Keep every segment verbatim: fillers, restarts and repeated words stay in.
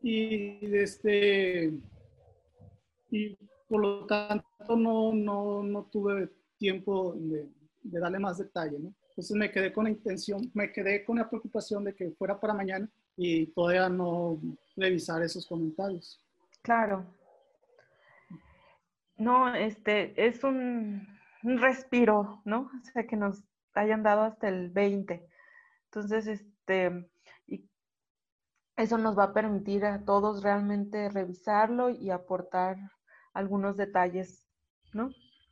y, este, y por lo tanto no, no, no tuve tiempo de, de darle más detalle, ¿no? Entonces me quedé con la intención, me quedé con la preocupación de que fuera para mañana y todavía no revisar esos comentarios. Claro. No, este, es un, un respiro, ¿no? O sea, que nos hayan dado hasta el veinte. Entonces, este, y eso nos va a permitir a todos realmente revisarlo y aportar algunos detalles, ¿no?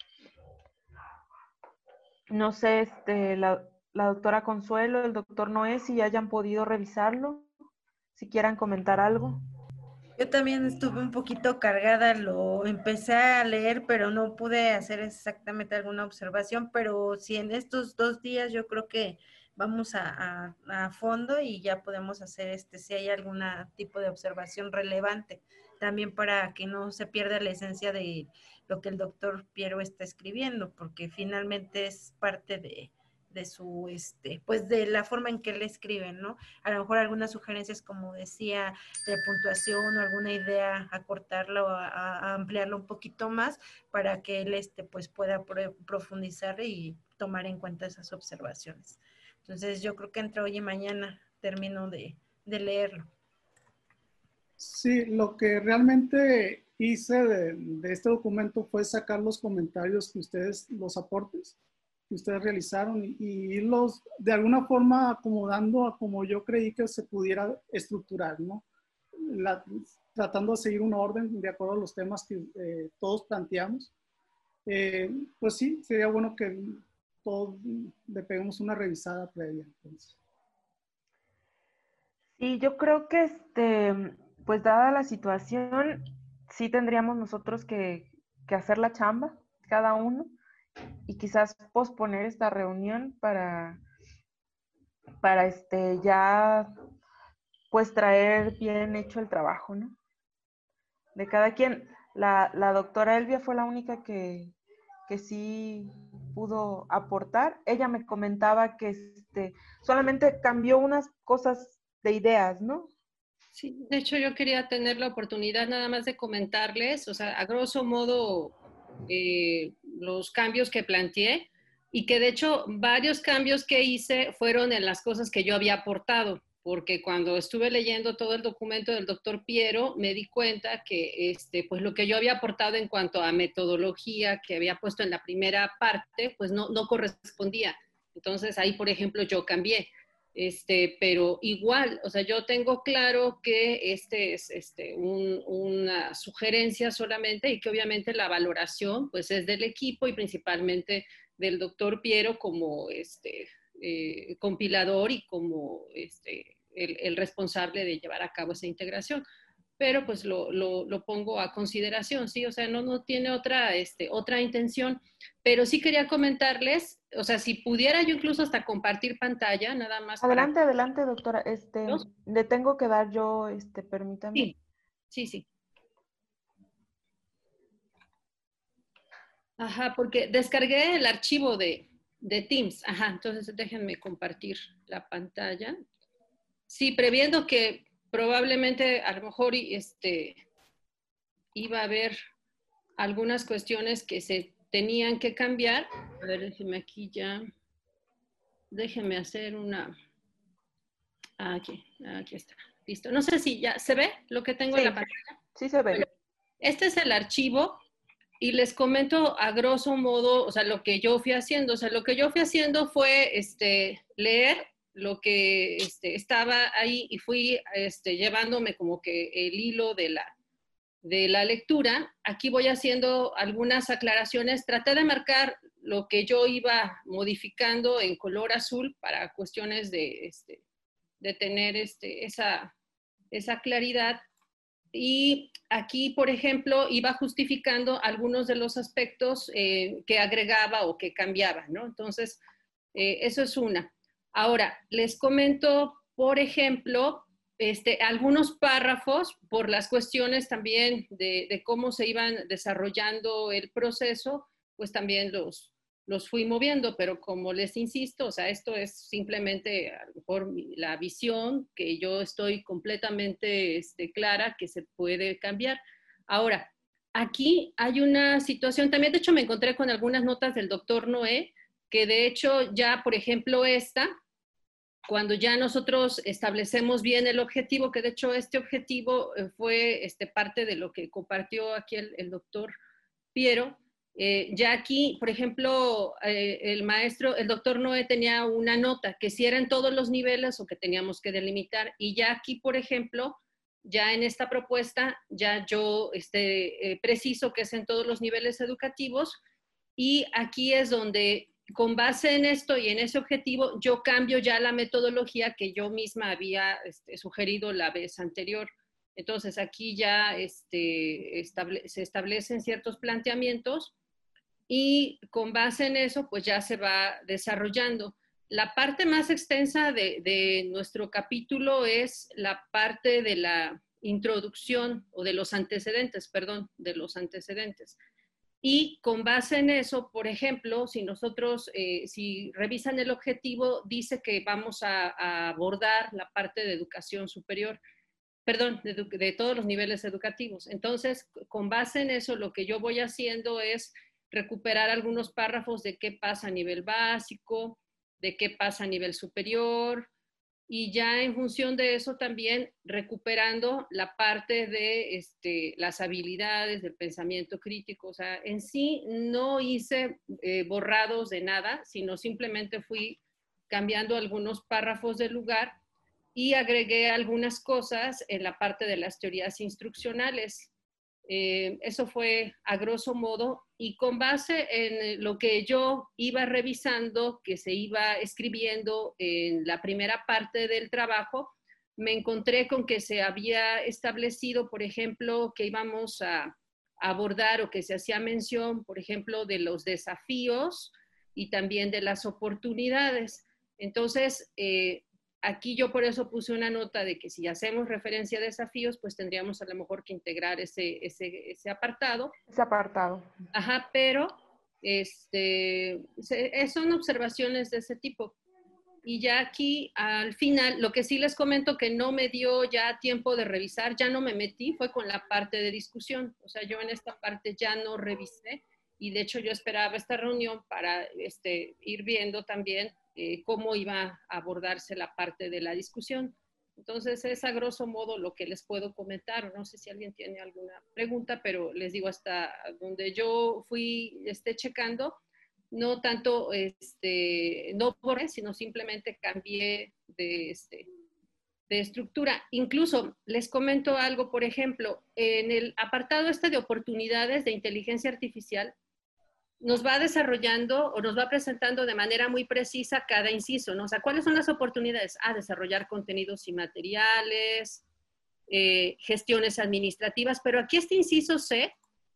No sé, este, la, la doctora Consuelo, el doctor Noé, si hayan podido revisarlo, si quieran comentar algo. Yo también estuve un poquito cargada, lo empecé a leer, pero no pude hacer exactamente alguna observación, pero sí en estos dos días yo creo que vamos a, a, a fondo y ya podemos hacer este, si hay algún tipo de observación relevante, también para que no se pierda la esencia de lo que el doctor Piero está escribiendo, porque finalmente es parte de, de su, este, pues de la forma en que él escribe, ¿no? A lo mejor algunas sugerencias, como decía, de puntuación o alguna idea, acortarla o a, a ampliarla un poquito más para que él este, pues pueda profundizar y tomar en cuenta esas observaciones. Entonces yo creo que entre hoy y mañana termino de, de leerlo. Sí, lo que realmente hice de, de este documento fue sacar los comentarios que ustedes, los aportes que ustedes realizaron y, y irlos de alguna forma acomodando a como yo creí que se pudiera estructurar, ¿no? La, tratando de seguir un orden de acuerdo a los temas que eh, todos planteamos. Eh, pues sí, sería bueno que todos le peguemos una revisada previa. Entonces. Sí, yo creo que, este, pues dada la situación, sí tendríamos nosotros que, que hacer la chamba, cada uno, y quizás posponer esta reunión para, para este, ya, pues traer bien hecho el trabajo, ¿no? De cada quien. La, la doctora Elvia fue la única que, que sí pudo aportar. Ella me comentaba que este, solamente cambió unas cosas de ideas, ¿no? Sí, de hecho yo quería tener la oportunidad nada más de comentarles, o sea, a grosso modo, eh, los cambios que planteé y que de hecho varios cambios que hice fueron en las cosas que yo había aportado, porque cuando estuve leyendo todo el documento del doctor Piero me di cuenta que este, pues lo que yo había aportado en cuanto a metodología que había puesto en la primera parte, pues no, no correspondía. Entonces ahí, por ejemplo, yo cambié. Este, pero igual, o sea, yo tengo claro que este es este, un, una sugerencia solamente y que obviamente la valoración pues es del equipo y principalmente del doctor Piero como este, eh, compilador y como este, el, el responsable de llevar a cabo esa integración. Pero pues lo, lo, lo pongo a consideración, ¿sí? O sea, no, no tiene otra, este, otra intención, pero sí quería comentarles, o sea, si pudiera yo incluso hasta compartir pantalla, nada más Adelante, para... adelante, doctora. Este, le tengo que dar yo, este, permítame. Sí, sí, sí. Ajá, porque descargué el archivo de, de Teams. Ajá, entonces déjenme compartir la pantalla. Sí, previendo que probablemente a lo mejor este, iba a haber algunas cuestiones que se tenían que cambiar. A ver, déjenme aquí ya. Déjenme hacer una... Aquí, aquí está. Listo. No sé si ya se ve lo que tengo sí, en la pantalla. Sí se ve. Bueno, este es el archivo y les comento a grosso modo, o sea, lo que yo fui haciendo. O sea, lo que yo fui haciendo fue este, leer lo que este, estaba ahí y fui este, llevándome como que el hilo de la, de la lectura. Aquí voy haciendo algunas aclaraciones. Traté de marcar lo que yo iba modificando en color azul para cuestiones de, este, de tener este, esa, esa claridad. Y aquí, por ejemplo, iba justificando algunos de los aspectos eh, que agregaba o que cambiaba, ¿no? Entonces, eh, eso es una. Ahora, les comento, por ejemplo, este, algunos párrafos por las cuestiones también de, de cómo se iban desarrollando el proceso, pues también los, los fui moviendo, pero como les insisto, o sea, esto es simplemente a lo mejor la visión que yo estoy completamente este, clara que se puede cambiar. Ahora, aquí hay una situación, también de hecho me encontré con algunas notas del doctor Noé, que de hecho ya, por ejemplo, esta, cuando ya nosotros establecemos bien el objetivo, que de hecho este objetivo fue este, parte de lo que compartió aquí el, el doctor Piero, eh, ya aquí, por ejemplo, eh, el maestro, el doctor Noé tenía una nota que si era en todos los niveles o que teníamos que delimitar, y ya aquí, por ejemplo, ya en esta propuesta, ya yo este, eh, preciso que es en todos los niveles educativos, y aquí es donde, con base en esto y en ese objetivo, yo cambio ya la metodología que yo misma había este, sugerido la vez anterior. Entonces, aquí ya este, estable, se establecen ciertos planteamientos y con base en eso, pues ya se va desarrollando. La parte más extensa de, de nuestro capítulo es la parte de la introducción o de los antecedentes, perdón, de los antecedentes. Y con base en eso, por ejemplo, si nosotros, eh, si revisan el objetivo, dice que vamos a, a abordar la parte de educación superior, perdón, de, de todos los niveles educativos. Entonces, con base en eso, lo que yo voy haciendo es recuperar algunos párrafos de qué pasa a nivel básico, de qué pasa a nivel superior, y ya en función de eso también recuperando la parte de este, las habilidades del pensamiento crítico. O sea, en sí no hice eh, borrados de nada, sino simplemente fui cambiando algunos párrafos del lugar y agregué algunas cosas en la parte de las teorías instruccionales. Eh, eso fue a grosso modo, y con base en lo que yo iba revisando, que se iba escribiendo en la primera parte del trabajo, me encontré con que se había establecido, por ejemplo, que íbamos a abordar o que se hacía mención, por ejemplo, de los desafíos y también de las oportunidades. Entonces, eh, aquí yo por eso puse una nota de que si hacemos referencia a desafíos, pues tendríamos a lo mejor que integrar ese, ese, ese apartado. Ese apartado. Ajá, pero este, son observaciones de ese tipo. Y ya aquí al final, lo que sí les comento que no me dio ya tiempo de revisar, ya no me metí, fue con la parte de discusión. O sea, yo en esta parte ya no revisé, y de hecho yo esperaba esta reunión para este, ir viendo también eh, cómo iba a abordarse la parte de la discusión. Entonces es a grosso modo lo que les puedo comentar. No sé si alguien tiene alguna pregunta, pero les digo, hasta donde yo fui este, checando, no tanto, este, no borré, sino simplemente cambié de, este, de estructura. Incluso les comento algo, por ejemplo, en el apartado este de oportunidades de inteligencia artificial, nos va desarrollando o nos va presentando de manera muy precisa cada inciso, ¿no? O sea, ¿cuáles son las oportunidades? Ah, desarrollar contenidos y materiales, eh, gestiones administrativas, pero aquí este inciso C,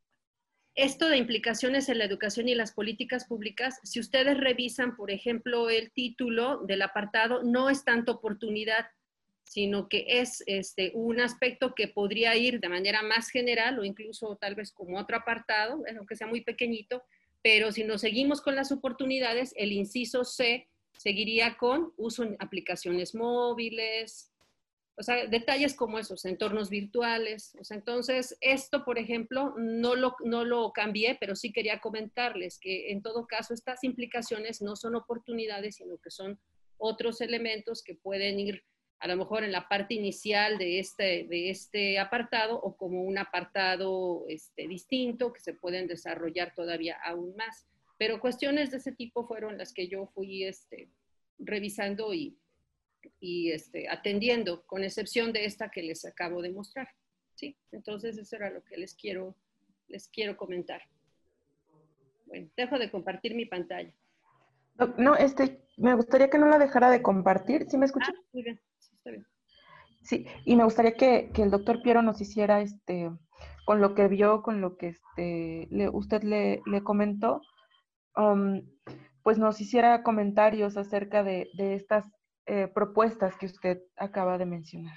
esto de implicaciones en la educación y las políticas públicas, si ustedes revisan, por ejemplo, el título del apartado, no es tanto oportunidad, sino que es este, un aspecto que podría ir de manera más general o incluso tal vez como otro apartado, aunque sea muy pequeñito, pero si nos seguimos con las oportunidades, el inciso C seguiría con uso en aplicaciones móviles, o sea, detalles como esos, entornos virtuales. O sea, entonces, esto, por ejemplo, no lo, no lo cambié, pero sí quería comentarles que en todo caso estas implicaciones no son oportunidades, sino que son otros elementos que pueden ir a lo mejor en la parte inicial de este, de este apartado o como un apartado este, distinto que se pueden desarrollar todavía aún más. Pero cuestiones de ese tipo fueron las que yo fui este, revisando y y este, atendiendo, con excepción de esta que les acabo de mostrar. ¿Sí? Entonces, eso era lo que les quiero, les quiero comentar. Bueno, dejo de compartir mi pantalla. No, este, me gustaría que no la dejara de compartir. ¿Sí me escucha? Ah, muy bien, sí, está bien. Sí, y me gustaría que, que el doctor Piero nos hiciera, este, con lo que vio, con lo que este, le, usted le, le comentó, um, pues nos hiciera comentarios acerca de, de estas eh, propuestas que usted acaba de mencionar.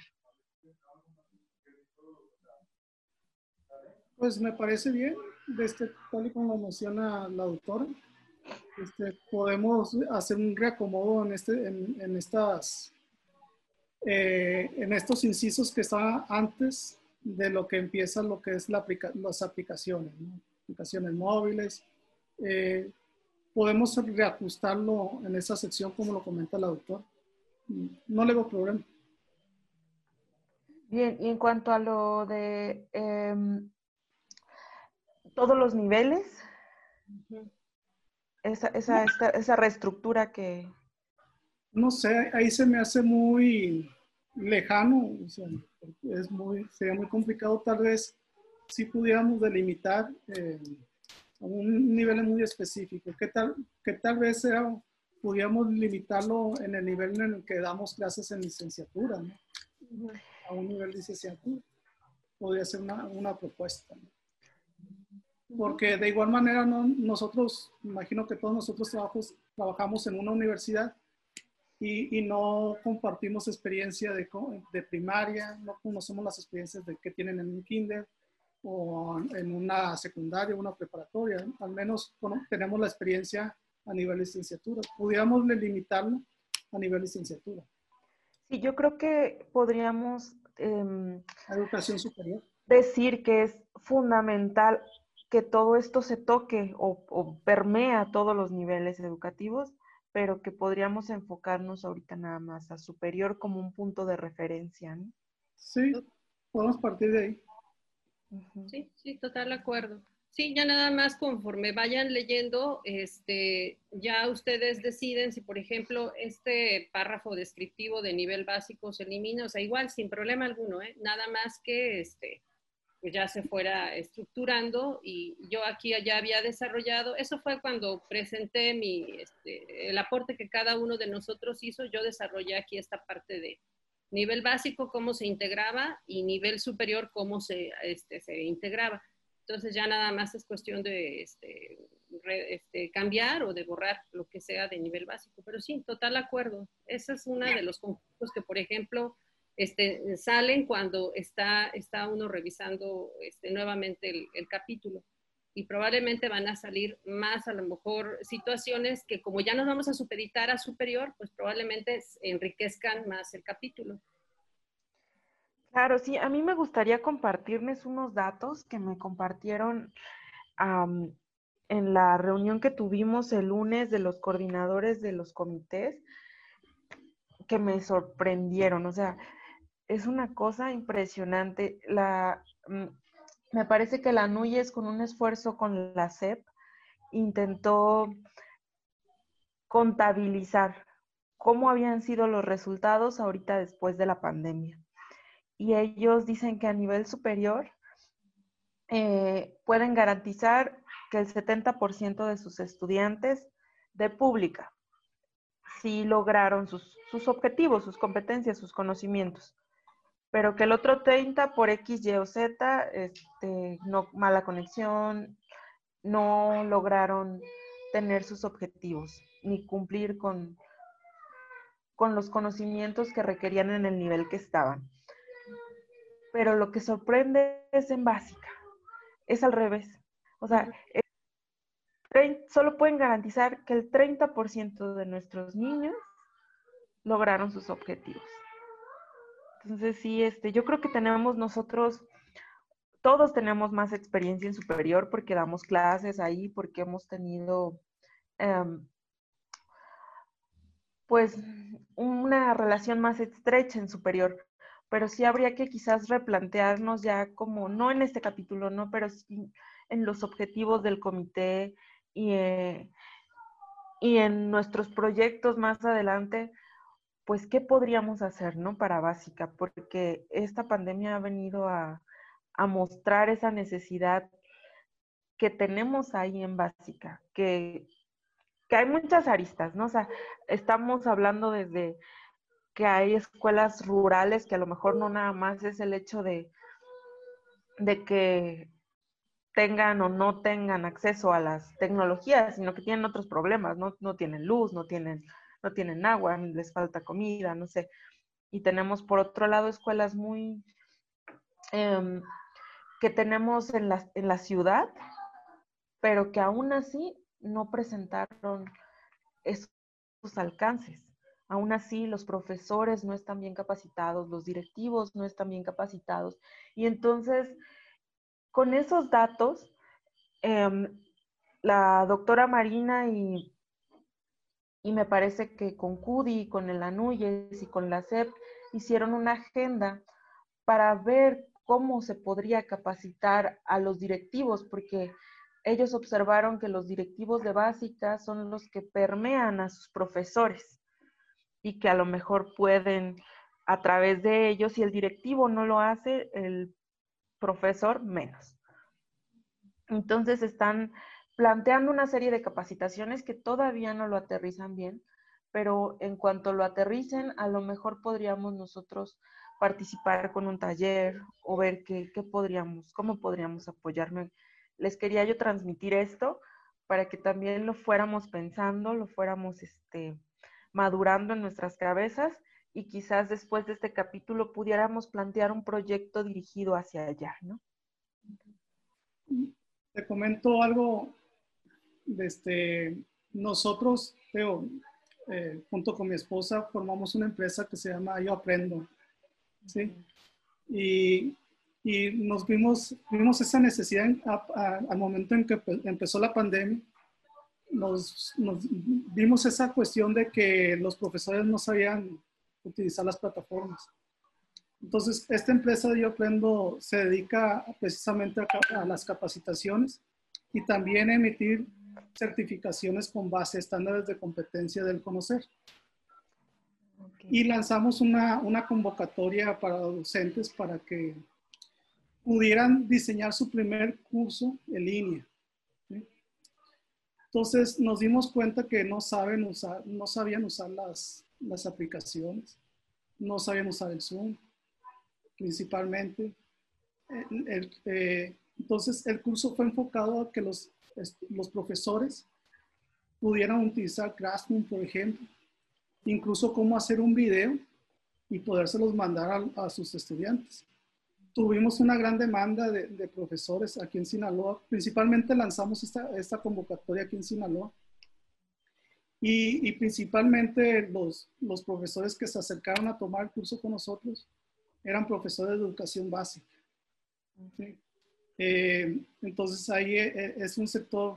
Pues me parece bien, de este, tal y como lo menciona la doctora. este, podemos hacer un reacomodo en, este, en, en estas, eh, en estos incisos que estaban antes de lo que empieza lo que es la aplica las aplicaciones, ¿no? Aplicaciones móviles. Eh, podemos reajustarlo en esa sección como lo comenta la doctora. No le veo problema. Bien, y en cuanto a lo de eh, todos los niveles, uh-huh. esa, esa, esta, esa reestructura que... No sé, ahí se me hace muy lejano, o sea, es muy, sería muy complicado tal vez si pudiéramos delimitar eh, un nivel muy específico, que tal, que tal vez sea, pudiéramos limitarlo en el nivel en el que damos clases en licenciatura, ¿no? Uh-huh. A un nivel de licenciatura, podría ser una, una propuesta, ¿no? Porque de igual manera no, nosotros, imagino que todos nosotros trabajos, trabajamos en una universidad y, y no compartimos experiencia de, de primaria, no conocemos las experiencias de, que tienen en un kinder o en una secundaria, una preparatoria. Al menos bueno, tenemos la experiencia a nivel licenciatura. Pudiéramos limitarlo a nivel licenciatura. Sí, yo creo que podríamos eh, educación superior. Decir que es fundamental que todo esto se toque o, o permea a todos los niveles educativos, pero que podríamos enfocarnos ahorita nada más a superior como un punto de referencia, ¿no? Sí, podemos partir de ahí. Uh-huh. Sí, sí, total acuerdo. Sí, ya nada más conforme vayan leyendo, este, ya ustedes deciden si, por ejemplo, este párrafo descriptivo de nivel básico se elimina, o sea, igual, sin problema alguno, ¿eh? Nada más que, este, pues ya se fuera estructurando y yo aquí ya había desarrollado, eso fue cuando presenté mi, este, el aporte que cada uno de nosotros hizo, yo desarrollé aquí esta parte de nivel básico, cómo se integraba y nivel superior, cómo se, este, se integraba. Entonces ya nada más es cuestión de este, re, este, cambiar o de borrar lo que sea de nivel básico, pero sí, total acuerdo. Ese es uno de los conflictos que, por ejemplo, Este, salen cuando está, está uno revisando este, nuevamente el, el capítulo y probablemente van a salir más a lo mejor situaciones que como ya nos vamos a supeditar a superior, pues probablemente enriquezcan más el capítulo. Claro, sí, a mí me gustaría compartirles unos datos que me compartieron um, en la reunión que tuvimos el lunes de los coordinadores de los comités, que me sorprendieron, o sea, es una cosa impresionante. La, me parece que la Núñez, con un esfuerzo con la S E P, intentó contabilizar cómo habían sido los resultados ahorita después de la pandemia. Y ellos dicen que a nivel superior eh, pueden garantizar que el setenta por ciento de sus estudiantes de pública sí lograron sus, sus objetivos, sus competencias, sus conocimientos, pero que el otro treinta por X, Y o Z, este, no, mala conexión, no lograron tener sus objetivos ni cumplir con, con los conocimientos que requerían en el nivel que estaban. Pero lo que sorprende es en básica, es al revés. O sea, el, solo pueden garantizar que el treinta por ciento de nuestros niños lograron sus objetivos. Entonces, sí, este, yo creo que tenemos nosotros, todos tenemos más experiencia en superior porque damos clases ahí, porque hemos tenido, um, pues, una relación más estrecha en superior. Pero sí habría que quizás replantearnos ya como, no en este capítulo, no, pero sí en los objetivos del comité y, eh, y en nuestros proyectos más adelante, pues, ¿qué podríamos hacer, no? Para básica, porque esta pandemia ha venido a, a mostrar esa necesidad que tenemos ahí en básica, que, que hay muchas aristas, ¿no? O sea, estamos hablando desde que hay escuelas rurales que a lo mejor no nada más es el hecho de, de que tengan o no tengan acceso a las tecnologías, sino que tienen otros problemas, no, no tienen luz, no tienen, no tienen agua, les falta comida, no sé. Y tenemos por otro lado escuelas muy eh, que tenemos en la, en la ciudad, pero que aún así no presentaron esos alcances. Aún así, los profesores no están bien capacitados, los directivos no están bien capacitados. Y entonces, con esos datos, eh, la doctora Marina y, y me parece que con CUDI, con el ANUYES y con la S E P hicieron una agenda para ver cómo se podría capacitar a los directivos, porque ellos observaron que los directivos de básica son los que permean a sus profesores y que a lo mejor pueden, a través de ellos, si el directivo no lo hace, el profesor menos. Entonces están planteando una serie de capacitaciones que todavía no lo aterrizan bien, pero en cuanto lo aterricen, a lo mejor podríamos nosotros participar con un taller o ver qué, qué podríamos, cómo podríamos apoyarme. Les quería yo transmitir esto para que también lo fuéramos pensando, lo fuéramos este, madurando en nuestras cabezas y quizás después de este capítulo pudiéramos plantear un proyecto dirigido hacia allá, ¿no? Te comento algo. Desde nosotros, Teo, eh, junto con mi esposa, formamos una empresa que se llama Yo Aprendo, ¿sí? Y, y nos vimos, vimos esa necesidad en, a, a, al momento en que empezó la pandemia. Nos, nos vimos esa cuestión de que los profesores no sabían utilizar las plataformas. Entonces, esta empresa de Yo Aprendo se dedica precisamente a, a las capacitaciones y también a emitir certificaciones con base a estándares de competencia del conocer. Okay. Y lanzamos una, una convocatoria para docentes para que pudieran diseñar su primer curso en línea, ¿sí? Entonces nos dimos cuenta que no, saben usar, no sabían usar las, las aplicaciones, no sabían usar el Zoom, principalmente. El, el, eh, entonces el curso fue enfocado a que los, los profesores pudieran utilizar Classroom, por ejemplo, incluso cómo hacer un video y podérselos mandar a, a sus estudiantes. Tuvimos una gran demanda de, de profesores aquí en Sinaloa, principalmente lanzamos esta, esta convocatoria aquí en Sinaloa, y, y principalmente los, los profesores que se acercaron a tomar el curso con nosotros eran profesores de educación básica, ¿sí? Eh, entonces ahí es un sector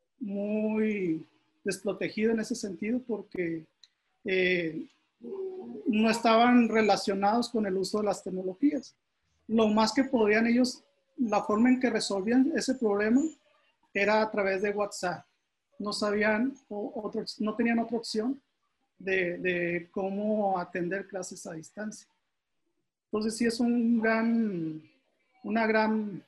muy desprotegido en ese sentido porque eh, no estaban relacionados con el uso de las tecnologías. Lo más que podían ellos, la forma en que resolvían ese problema era a través de WhatsApp. No sabían, o, otro, no tenían otra opción de, de cómo atender clases a distancia. Entonces sí es un gran, una gran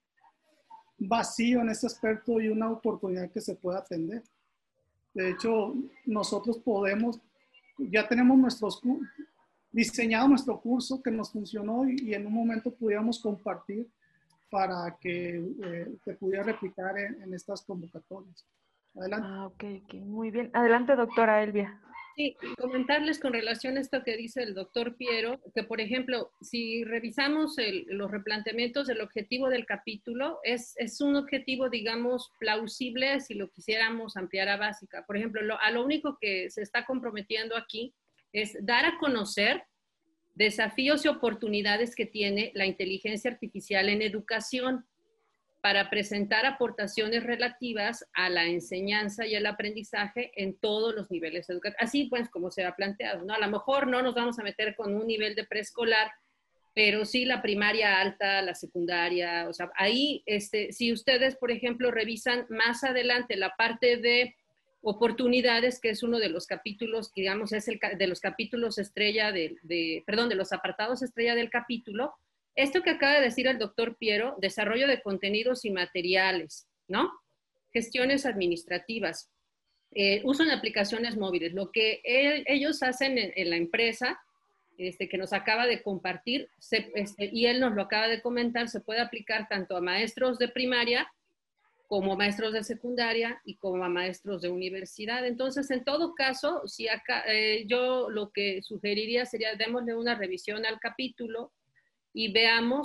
vacío en este aspecto y una oportunidad que se puede atender. De hecho, nosotros podemos, ya tenemos nuestros, diseñado nuestro curso que nos funcionó y, y en un momento pudiéramos compartir para que eh, se pudiera replicar en, en estas convocatorias. Adelante. Ah, ok, ok, muy bien. Adelante, doctora Elvia. Sí, comentarles con relación a esto que dice el doctor Piero, que por ejemplo, si revisamos el, los replanteamientos del objetivo del capítulo, es, es un objetivo, digamos, plausible si lo quisiéramos ampliar a básica. Por ejemplo, lo, a lo único que se está comprometiendo aquí es dar a conocer desafíos y oportunidades que tiene la inteligencia artificial en educación para presentar aportaciones relativas a la enseñanza y el aprendizaje en todos los niveles educativos. Así pues como se ha planteado, ¿no? A lo mejor no nos vamos a meter con un nivel de preescolar, pero sí la primaria alta, la secundaria, o sea, ahí, este, si ustedes, por ejemplo, revisan más adelante la parte de oportunidades, que es uno de los capítulos, digamos, es el de los capítulos estrella de, de, perdón, de los apartados estrella del capítulo, esto que acaba de decir el doctor Piero, desarrollo de contenidos y materiales, ¿no? Gestiones administrativas, eh, uso en aplicaciones móviles, lo que él, ellos hacen en, en la empresa, este, que nos acaba de compartir, se, este, y él nos lo acaba de comentar, se puede aplicar tanto a maestros de primaria, como maestros de secundaria y como a maestros de universidad. Entonces, en todo caso, si acá, eh, yo lo que sugeriría sería démosle una revisión al capítulo y veamos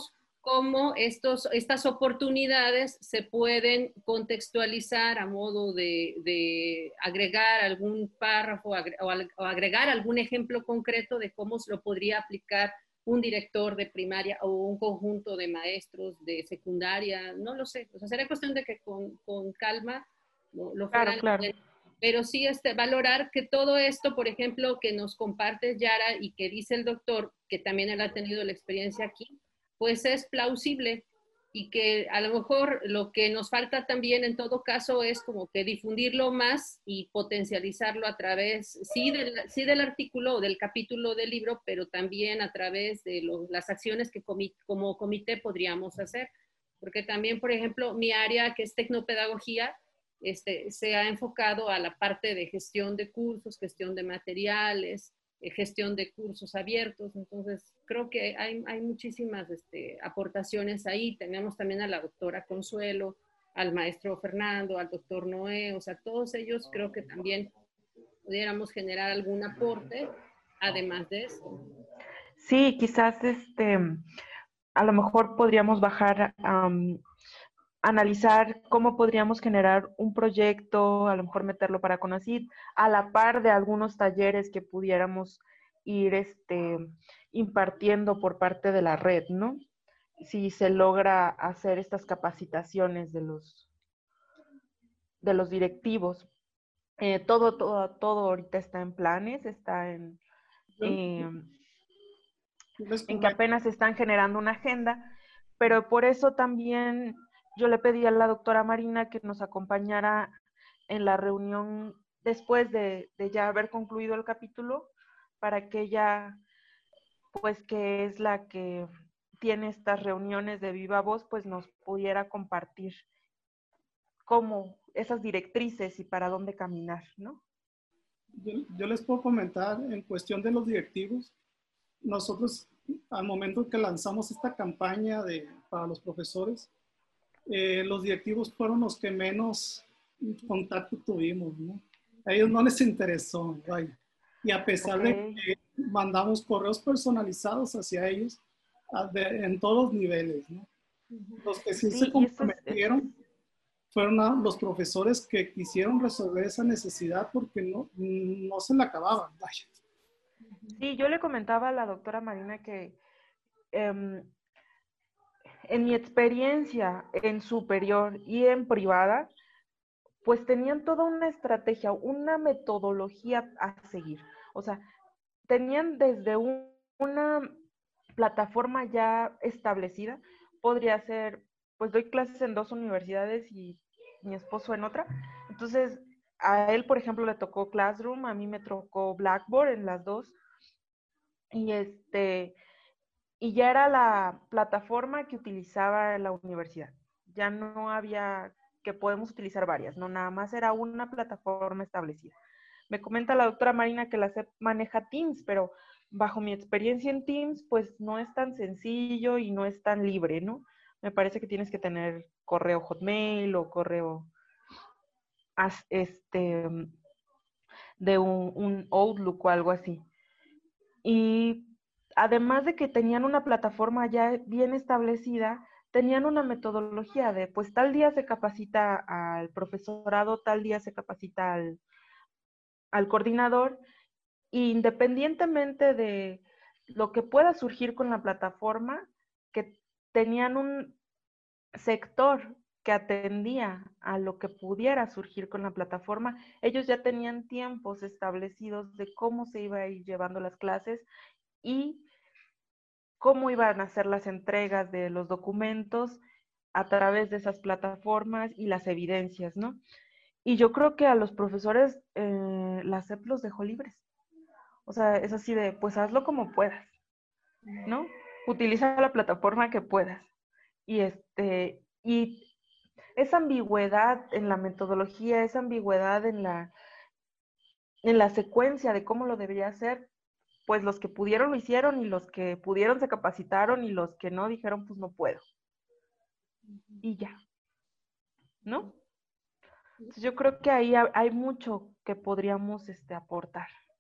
cómo estos, estas oportunidades se pueden contextualizar a modo de, de agregar algún párrafo agre, o, o agregar algún ejemplo concreto de cómo se lo podría aplicar un director de primaria o un conjunto de maestros de secundaria, no lo sé. O sea, sería cuestión de que con, con calma lo, lo Claro, fueran. claro. Pero sí este, valorar que todo esto, por ejemplo, que nos comparte Yara y que dice el doctor, que también él ha tenido la experiencia aquí, pues es plausible y que a lo mejor lo que nos falta también en todo caso es como que difundirlo más y potencializarlo a través, sí del, sí del artículo o del capítulo del libro, pero también a través de lo, las acciones que comi, como comité podríamos hacer. Porque también, por ejemplo, mi área que es tecnopedagogía, este, se ha enfocado a la parte de gestión de cursos, gestión de materiales, eh, gestión de cursos abiertos. Entonces, creo que hay, hay muchísimas este, aportaciones ahí. Tenemos también a la doctora Consuelo, al maestro Fernando, al doctor Noé, o sea, todos ellos creo que también pudiéramos generar algún aporte, además de eso. Sí, quizás este, a lo mejor podríamos bajar a um, analizar cómo podríamos generar un proyecto, a lo mejor meterlo para CONACYT, a la par de algunos talleres que pudiéramos ir este, impartiendo por parte de la red, ¿no? Si se logra hacer estas capacitaciones de los, de los directivos. Eh, todo, todo, todo ahorita está en planes, está en, Yo, eh, yo les en que comento, apenas están generando una agenda, pero por eso también yo le pedí a la doctora Marina que nos acompañara en la reunión después de, de ya haber concluido el capítulo, para que ella, pues que es la que tiene estas reuniones de viva voz, pues nos pudiera compartir cómo esas directrices y para dónde caminar, ¿no? yo, yo les puedo comentar en cuestión de los directivos. Nosotros, al momento que lanzamos esta campaña de, para los profesores, eh, los directivos fueron los que menos contacto tuvimos, ¿no? A ellos no les interesó, vaya. Y a pesar Ok. de que mandamos correos personalizados hacia ellos a, de, en todos los niveles, ¿no? Los que sí se Sí, y eso es, eso es comprometieron fueron a los profesores que quisieron resolver esa necesidad porque no, no se la acababan, vaya. Sí, yo le comentaba a la doctora Marina que eh, en mi experiencia en superior y en privada, pues tenían toda una estrategia, una metodología a seguir. O sea, tenían desde un, una plataforma ya establecida, podría ser, pues doy clases en dos universidades y mi esposo en otra. Entonces, a él, por ejemplo, le tocó Classroom, a mí me tocó Blackboard en las dos. Y este, y ya era la plataforma que utilizaba la universidad. Ya no había que podemos utilizar varias, no nada más era una plataforma establecida. Me comenta la doctora Marina que la S E P maneja Teams, pero bajo mi experiencia en Teams, pues no es tan sencillo y no es tan libre, ¿no? Me parece que tienes que tener correo Hotmail o correo este, de un, un Outlook o algo así. Y además de que tenían una plataforma ya bien establecida, tenían una metodología de, pues tal día se capacita al profesorado, tal día se capacita al, al coordinador, e independientemente de lo que pueda surgir con la plataforma, que tenían un sector que atendía a lo que pudiera surgir con la plataforma, ellos ya tenían tiempos establecidos de cómo se iba a ir llevando las clases y cómo iban a hacer las entregas de los documentos a través de esas plataformas y las evidencias, ¿no? Y yo creo que a los profesores eh, la S E P los dejó libres. O sea, es así de, pues hazlo como puedas, ¿no? Utiliza la plataforma que puedas. Y este, y esa ambigüedad en la metodología, esa ambigüedad en la, en la secuencia de cómo lo debería hacer, pues los que pudieron lo hicieron y los que pudieron se capacitaron y los que no dijeron pues no puedo. Y ya, ¿no? Entonces yo creo que ahí hay mucho que podríamos este, aportar, ¿no?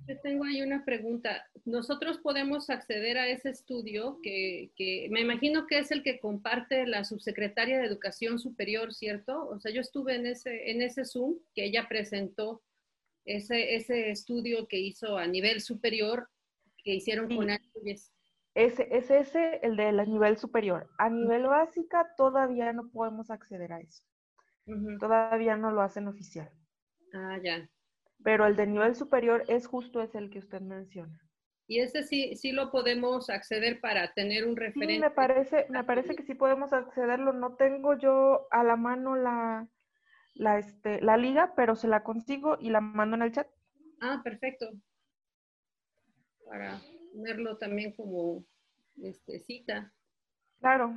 Yo tengo ahí una pregunta. ¿Nosotros podemos acceder a ese estudio que, que me imagino que es el que comparte la subsecretaria de Educación Superior, ¿cierto? O sea, yo estuve en ese, en ese Zoom que ella presentó ese, ese estudio que hizo a nivel superior que hicieron Sí. con Anuyes. Ese es ese, el del nivel superior. A nivel básica todavía no podemos acceder a eso. Uh-huh. Todavía no lo hacen oficial. Ah, ya. Pero el de nivel superior es justo es el que usted menciona. Y ese sí, sí lo podemos acceder para tener un referente. Sí, me parece, me parece que sí podemos accederlo. No tengo yo a la mano la, la, este, la liga, pero se la consigo y la mando en el chat. Ah, perfecto. Para ponerlo también como este, cita. Claro.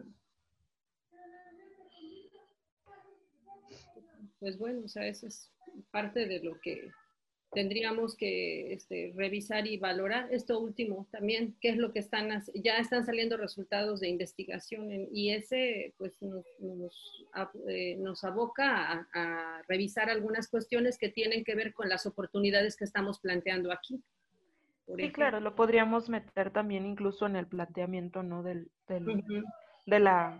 Pues bueno, o sea, eso es parte de lo que tendríamos que este, revisar y valorar. Esto último también, qué es lo que están, ya están saliendo resultados de investigación en, y ese pues nos, nos, eh, nos aboca a, a revisar algunas cuestiones que tienen que ver con las oportunidades que estamos planteando aquí. Sí, ejemplo. Claro, lo podríamos meter también incluso en el planteamiento, ¿no? Del, del, uh-huh. de la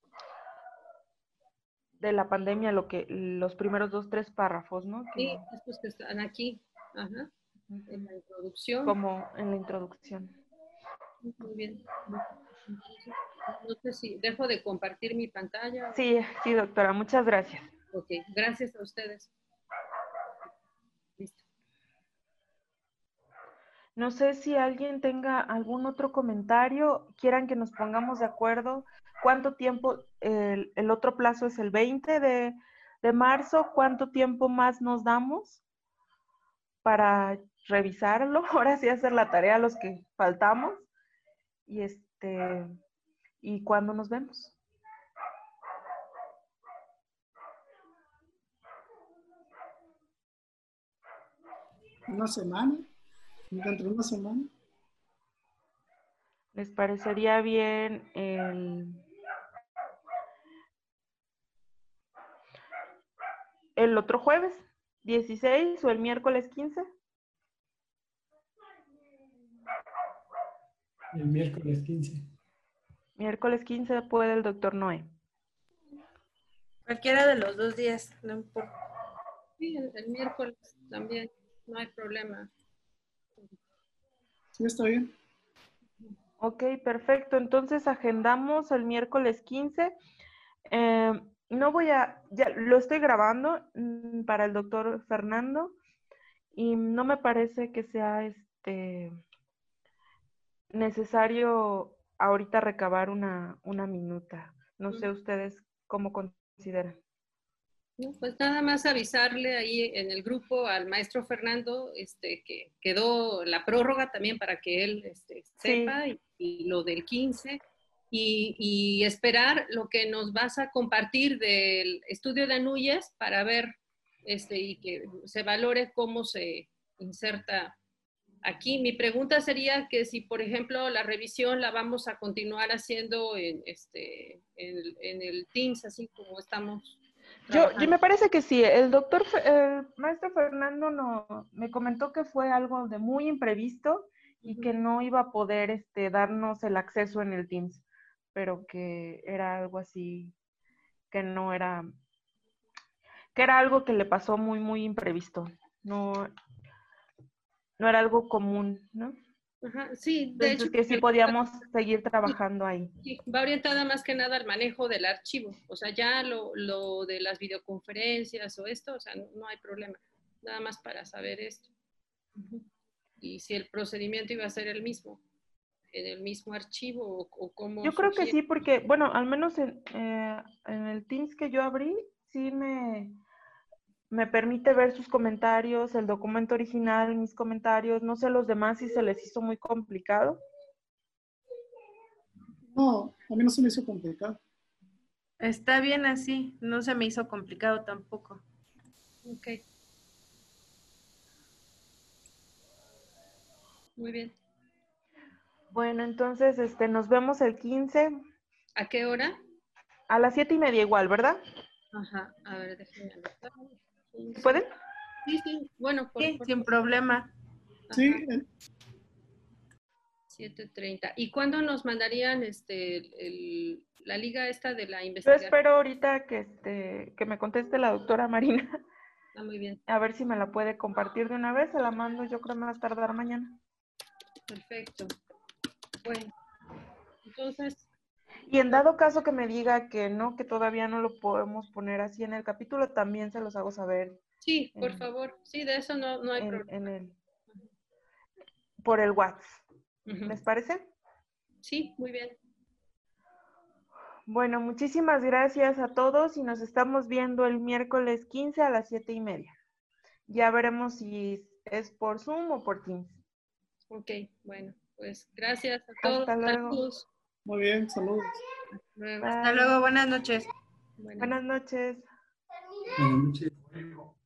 de la pandemia, lo que los primeros dos, tres párrafos, ¿no? Que... Sí, estos que están aquí, ajá, uh-huh. En la introducción. Como en la introducción. Muy bien. No sé si dejo de compartir mi pantalla. Sí, sí, doctora, muchas gracias. Ok, gracias a ustedes. Listo. No sé si alguien tenga algún otro comentario, quieran que nos pongamos de acuerdo. ¿Cuánto tiempo? El, el otro plazo es el veinte de, de marzo. ¿Cuánto tiempo más nos damos para revisarlo? Ahora sí hacer la tarea a los que faltamos. Y este, ¿y cuándo nos vemos? Una semana, dentro de una semana. ¿Les parecería bien el, el otro jueves, dieciséis, o el miércoles quince? El miércoles quince. Miércoles quince puede el doctor Noé. Cualquiera de los dos días, no importa. Sí, el, el miércoles también, no hay problema. Sí, está bien. Ok, perfecto. Entonces agendamos el miércoles quince. Eh, no voy a, ya lo estoy grabando mmm, para el doctor Fernando y no me parece que sea este necesario ahorita recabar una, una minuta. No sé ustedes cómo consideran. No, pues nada más avisarle ahí en el grupo al maestro Fernando este, que quedó la prórroga también para que él este, sepa sí. y, y lo del quince y, y esperar lo que nos vas a compartir del estudio de Anuyes para ver este, y que se valore cómo se inserta aquí. Mi pregunta sería que si, por ejemplo, la revisión la vamos a continuar haciendo en, este, en, en el Teams, así como estamos. Yo, yo me parece que sí. El doctor, el maestro Fernando no, me comentó que fue algo de muy imprevisto y uh-huh. que no iba a poder este, darnos el acceso en el Teams, pero que era algo así, que no era, que era algo que le pasó muy, muy imprevisto. No, no era algo común, ¿no? Ajá, sí, de Entonces, hecho. que sí podíamos seguir trabajando ahí. Sí, va orientada más que nada al manejo del archivo. O sea, ya lo, lo de las videoconferencias o esto, o sea, no, no hay problema. Nada más para saber esto. Uh-huh. Y si el procedimiento iba a ser el mismo, en el mismo archivo o, o cómo. Yo creo sugiere. Que sí, porque, bueno, al menos en, eh, en el Teams que yo abrí, sí me... me permite ver sus comentarios, el documento original, mis comentarios. No sé los demás si se les hizo muy complicado. No, a mí no se me hizo complicado. Está bien así, no se me hizo complicado tampoco. Ok. Muy bien. Bueno, entonces este, nos vemos el quince. ¿A qué hora? A las siete y media igual, ¿verdad? Ajá, a ver, déjenme anotar. ¿Pueden? Sí, sí, bueno. Por, sí, por, sin problema. Sí, Ajá. eh, siete treinta. ¿Y cuándo nos mandarían este, el- la liga esta de la Yo investigación? espero ahorita que, este, que me conteste la doctora Marina, Ah, muy bien. a ver si me la puede compartir de una vez. Se la mando, yo creo más tardar mañana. Perfecto. Bueno, entonces, Y en dado caso que me diga que no, que todavía no lo podemos poner así en el capítulo, también se los hago saber sí, por en, favor. Sí, de eso no, no hay en, problema. en el, por el WhatsApp. Ujú. ¿Les parece? Sí, muy bien. Bueno, muchísimas gracias a todos y nos estamos viendo el miércoles quince a las siete y media. Ya veremos si es por Zoom o por Teams. Ok, bueno, pues gracias a todos. Hasta luego. Saludos. muy bien, saludos. Luego. Hasta Bye. luego, buenas noches. Buenas Buenas noches. Buenas noches.